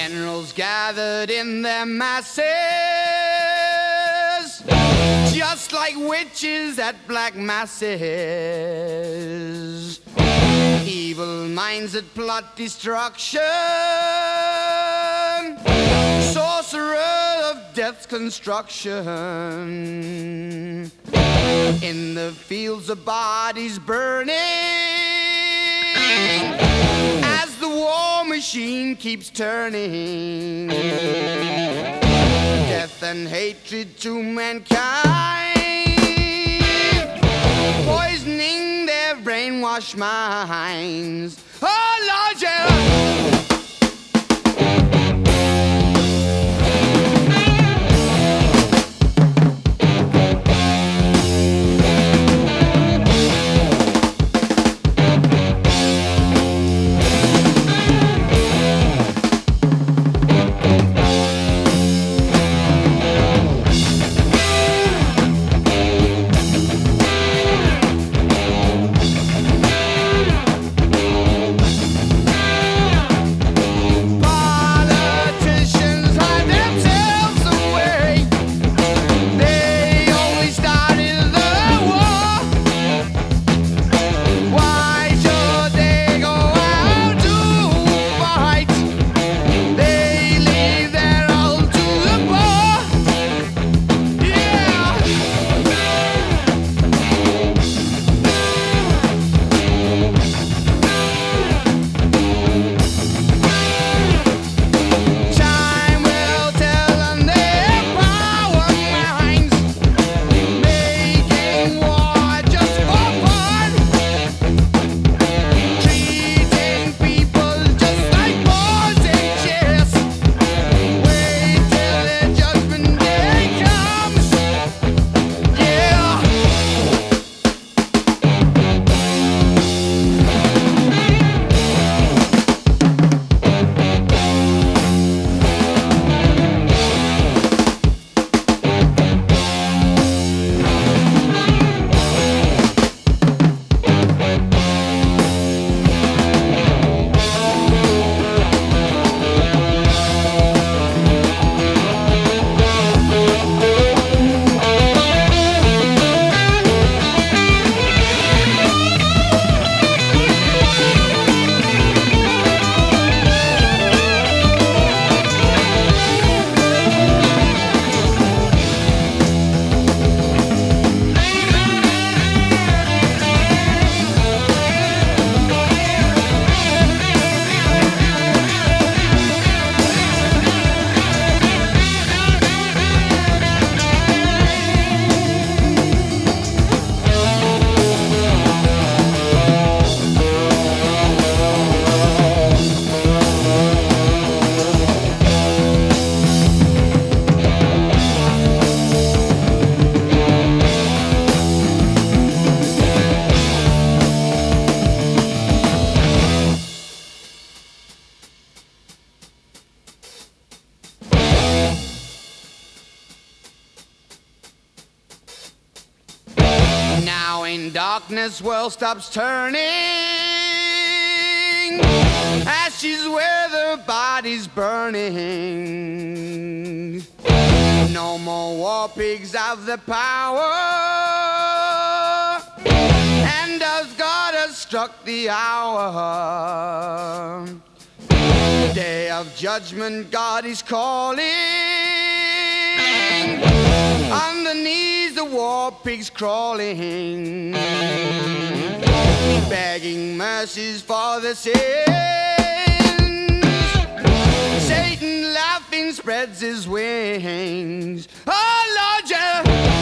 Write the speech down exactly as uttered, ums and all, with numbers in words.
Generals gathered in their masses, just like witches at black masses. Evil minds that plot destruction, sorcerer of death's construction. In the fields of bodies burning, as the war machine keeps turning. Death and hatred to mankind, poisoning their brainwashed minds. Oh Lord, yeah. Now in darkness world stops turning, ashes where the body's burning. No more war pigs have the power, and as God has struck the hour, day of judgment God is calling. Underneath the war pigs crawling, begging mercies for the sins. Satan laughing spreads his wings. Oh Lord, yeah.